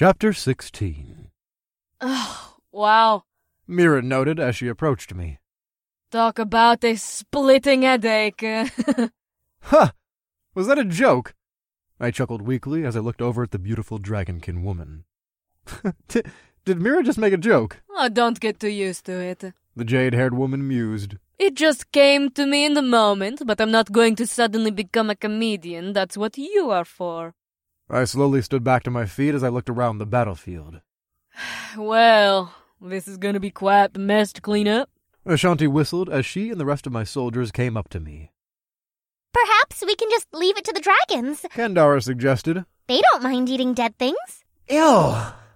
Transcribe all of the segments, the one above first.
Chapter 16. Oh, wow. Mira noted as she approached me. Talk about a splitting headache. Ha! Was that a joke? I chuckled weakly as I looked over at the beautiful dragonkin woman. Did Mira just make a joke? Oh, don't get too used to it. The jade-haired woman mused. It just came to me in the moment, but I'm not going to suddenly become a comedian. That's what you are for. I slowly stood back to my feet as I looked around the battlefield. Well, this is going to be quite the mess to clean up. Ashanti whistled as she and the rest of my soldiers came up to me. Perhaps we can just leave it to the dragons. Kandara suggested. They don't mind eating dead things. Ew!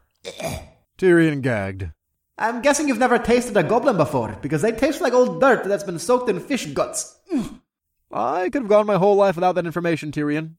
Tyrion gagged. I'm guessing you've never tasted a goblin before, because they taste like old dirt that's been soaked in fish guts. I could have gone my whole life without that information, Tyrion.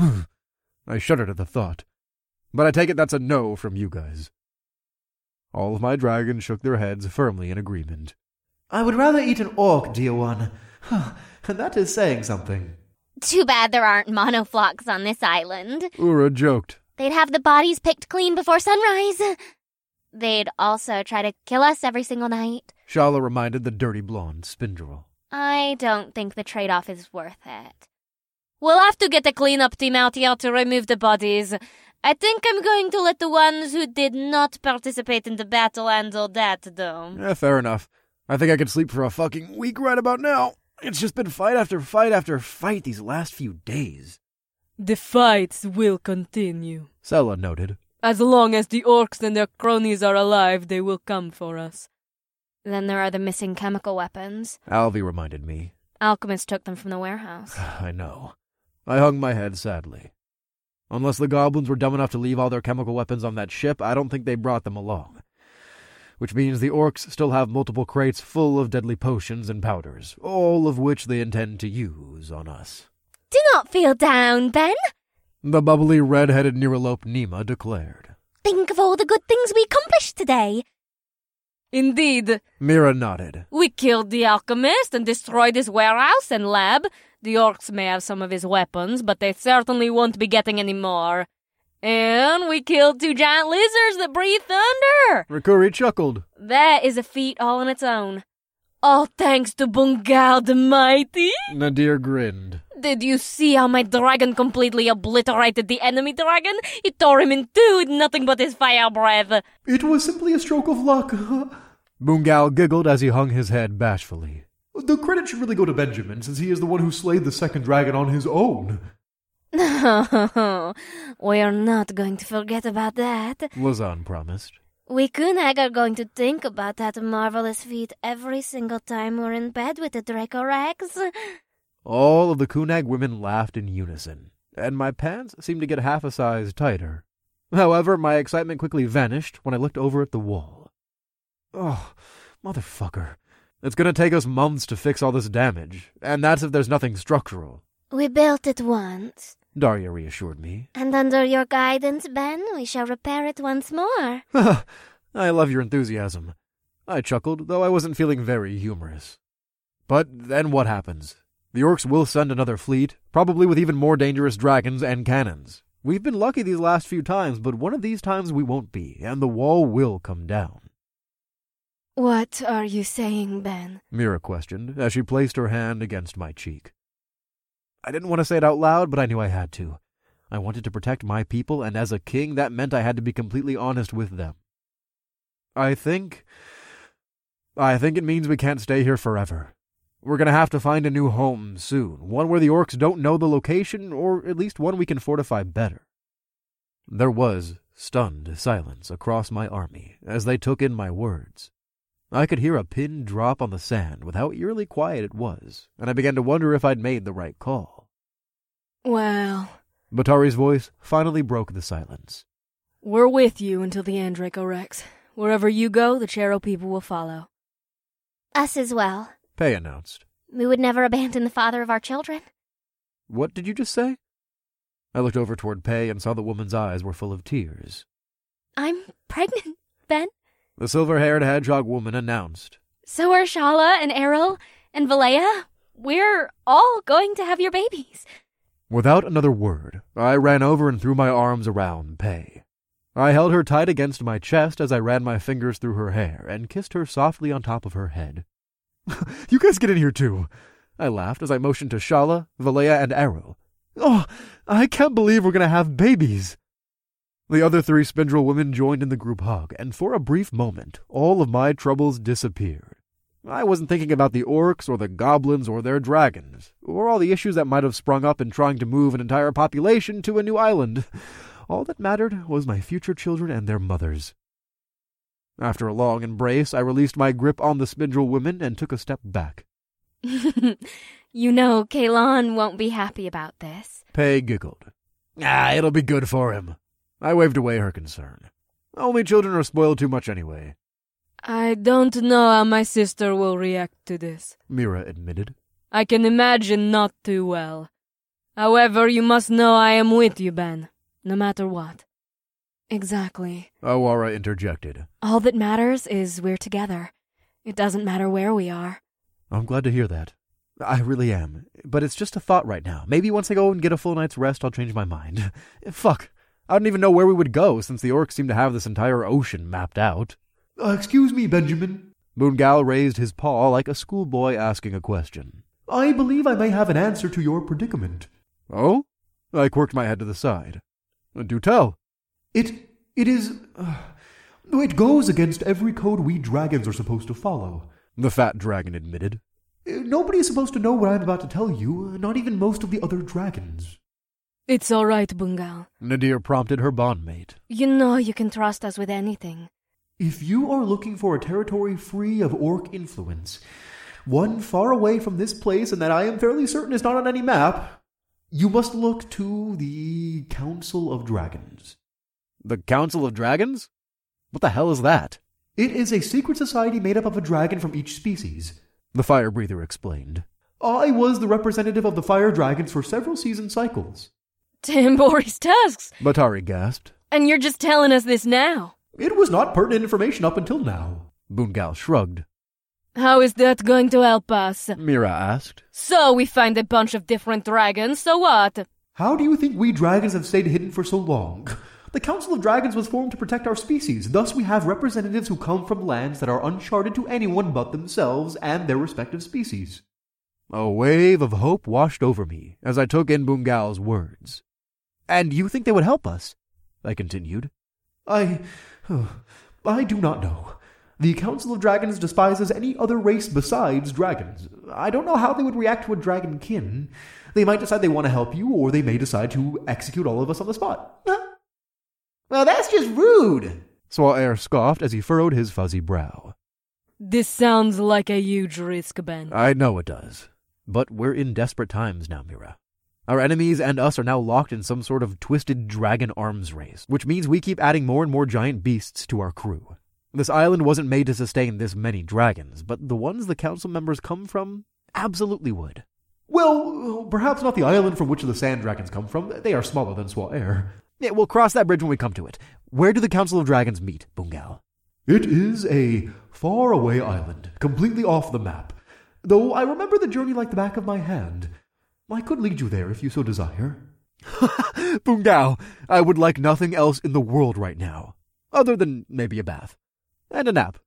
I shuddered at the thought. But I take it that's a no from you guys. All of my dragons shook their heads firmly in agreement. I would rather eat an orc, dear one. And that is saying something. Too bad there aren't monoflocs on this island. Ura joked. They'd have the bodies picked clean before sunrise. They'd also try to kill us every single night. Shala reminded the dirty blonde Spindrel. I don't think the trade-off is worth it. We'll have to get a cleanup team out here to remove the bodies. I think I'm going to let the ones who did not participate in the battle handle that, though. Yeah, fair enough. I think I could sleep for a fucking week right about now. It's just been fight after fight after fight these last few days. The fights will continue. Sela noted. As long as the orcs and their cronies are alive, they will come for us. Then there are the missing chemical weapons. Alvi reminded me. Alchemists took them from the warehouse. I know. I hung my head sadly. Unless the goblins were dumb enough to leave all their chemical weapons on that ship, I don't think they brought them along. Which means the orcs still have multiple crates full of deadly potions and powders, all of which they intend to use on us. Do not feel down, Ben. The bubbly red-headed Neuralope Nima declared. Think of all the good things we accomplished today. Indeed. Mira nodded. We killed the alchemist and destroyed his warehouse and lab. The orcs may have some of his weapons, but they certainly won't be getting any more. And we killed 2 giant lizards that breathe thunder. Rikuri chuckled. That is a feat all on its own. All thanks to Bungal the Mighty. Nadir grinned. Did you see how my dragon completely obliterated the enemy dragon? It tore him in two with nothing but his fire breath. It was simply a stroke of luck. Bungal giggled as he hung his head bashfully. The credit should really go to Benjamin, since he is the one who slayed the second dragon on his own. No, we are not going to forget about that. Lazan promised. We Kunag are going to think about that marvelous feat every single time we're in bed with the Dracorax. All of the Kunag women laughed in unison, and my pants seemed to get half a size tighter. However, my excitement quickly vanished when I looked over at the wall. Oh, motherfucker. It's gonna take us months to fix all this damage, and that's if there's nothing structural. We built it once. Daria reassured me. And under your guidance, Ben, we shall repair it once more. I love your enthusiasm. I chuckled, though I wasn't feeling very humorous. But then what happens? The orcs will send another fleet, probably with even more dangerous dragons and cannons. We've been lucky these last few times, but one of these times we won't be, and the wall will come down. What are you saying, Ben? Mira questioned, as she placed her hand against my cheek. I didn't want to say it out loud, but I knew I had to. I wanted to protect my people, and as a king, that meant I had to be completely honest with them. I think it means we can't stay here forever. We're going to have to find a new home soon, one where the orcs don't know the location, or at least one we can fortify better. There was stunned silence across my army as they took in my words. I could hear a pin drop on the sand with how eerily quiet it was, and I began to wonder if I'd made the right call. Well... Batari's voice finally broke the silence. We're with you until the end, Dracorax. Wherever you go, the Chero people will follow. Us as well. Pei announced. We would never abandon the father of our children. What did you just say? I looked over toward Pei and saw the woman's eyes were full of tears. I'm pregnant, Ben. The silver-haired hedgehog woman announced. So are Shala and Errol and Valea. We're all going to have your babies. Without another word, I ran over and threw my arms around Pei. I held her tight against my chest as I ran my fingers through her hair and kissed her softly on top of her head. You guys get in here too, I laughed as I motioned to Shala, Valea, and Aero. Oh, I can't believe we're going to have babies. The other 3 Spindrill women joined in the group hug, and for a brief moment, all of my troubles disappeared. I wasn't thinking about the orcs or the goblins or their dragons, or all the issues that might have sprung up in trying to move an entire population to a new island. All that mattered was my future children and their mothers. After a long embrace, I released my grip on the Spindrill women and took a step back. You know, Kalon won't be happy about this. Pei giggled. It'll be good for him. I waved away her concern. Only children are spoiled too much anyway. I don't know how my sister will react to this, Mira admitted. I can imagine not too well. However, you must know I am with you, Ben, no matter what. Exactly. Awara interjected. All that matters is we're together. It doesn't matter where we are. I'm glad to hear that. I really am. But it's just a thought right now. Maybe once I go and get a full night's rest, I'll change my mind. Fuck. I don't even know where we would go, since the orcs seem to have this entire ocean mapped out. Excuse me, Benjamin. Boongal raised his paw like a schoolboy asking a question. I believe I may have an answer to your predicament. Oh? I quirked my head to the side. Do tell. It goes against every code we dragons are supposed to follow, the fat dragon admitted. Nobody is supposed to know what I'm about to tell you, not even most of the other dragons. It's all right, Boongal. Nadir prompted her bondmate. You know you can trust us with anything. If you are looking for a territory free of orc influence, one far away from this place and that I am fairly certain is not on any map, you must look to the Council of Dragons. The Council of Dragons? What the hell is that? It is a secret society made up of a dragon from each species, the fire breather explained. I was the representative of the fire dragons for several season cycles. Tambori's tusks! Batari gasped. And you're just telling us this now? It was not pertinent information up until now. Boongal shrugged. How is that going to help us? Mira asked. So we find a bunch of different dragons, so what? How do you think we dragons have stayed hidden for so long? The Council of Dragons was formed to protect our species, thus we have representatives who come from lands that are uncharted to anyone but themselves and their respective species. A wave of hope washed over me as I took in Boongal's words. And you think they would help us? I continued. I do not know. The Council of Dragons despises any other race besides dragons. I don't know how they would react to a dragon kin. They might decide they want to help you, or they may decide to execute all of us on the spot. Well, that's just rude, Swaer scoffed as he furrowed his fuzzy brow. This sounds like a huge risk, Ben. I know it does. But we're in desperate times now, Mira. Our enemies and us are now locked in some sort of twisted dragon arms race, which means we keep adding more and more giant beasts to our crew. This island wasn't made to sustain this many dragons, but the ones the council members come from absolutely would. Well, perhaps not the island from which the sand dragons come from. They are smaller than Swaer. Yeah, we'll cross that bridge when we come to it. Where do the Council of Dragons meet, Boongal? It is a far-away island, completely off the map. Though I remember the journey like the back of my hand. I could lead you there if you so desire. Boongal, I would like nothing else in the world right now, other than maybe a bath. And a nap.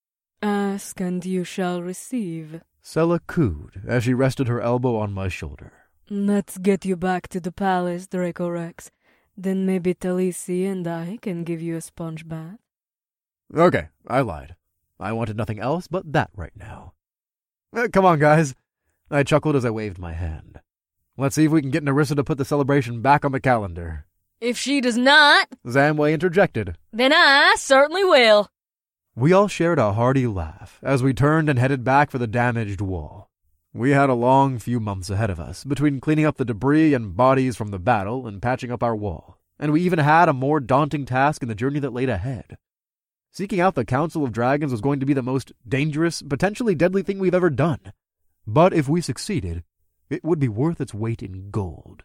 Ask and you shall receive. Sela cooed as she rested her elbow on my shoulder. Let's get you back to the palace, Draco Rex. Then maybe Talisi and I can give you a sponge bath. Okay, I lied. I wanted nothing else but that right now. Come on, guys. I chuckled as I waved my hand. Let's see if we can get Narissa to put the celebration back on the calendar. If she does not, Zamway interjected, then I certainly will. We all shared a hearty laugh as we turned and headed back for the damaged wall. We had a long few months ahead of us, between cleaning up the debris and bodies from the battle and patching up our wall, and we even had a more daunting task in the journey that laid ahead. Seeking out the Council of Dragons was going to be the most dangerous, potentially deadly thing we've ever done. But if we succeeded, it would be worth its weight in gold.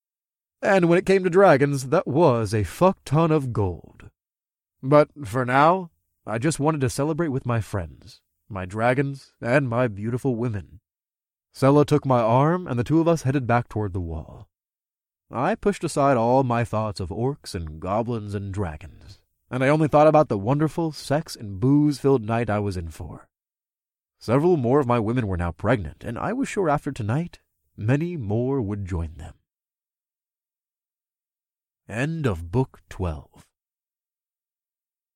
And when it came to dragons, that was a fuck ton of gold. But for now, I just wanted to celebrate with my friends, my dragons, and my beautiful women. Sela took my arm, and the two of us headed back toward the wall. I pushed aside all my thoughts of orcs and goblins and dragons, and I only thought about the wonderful sex and booze-filled night I was in for. Several more of my women were now pregnant, and I was sure after tonight many more would join them. End of Book 12.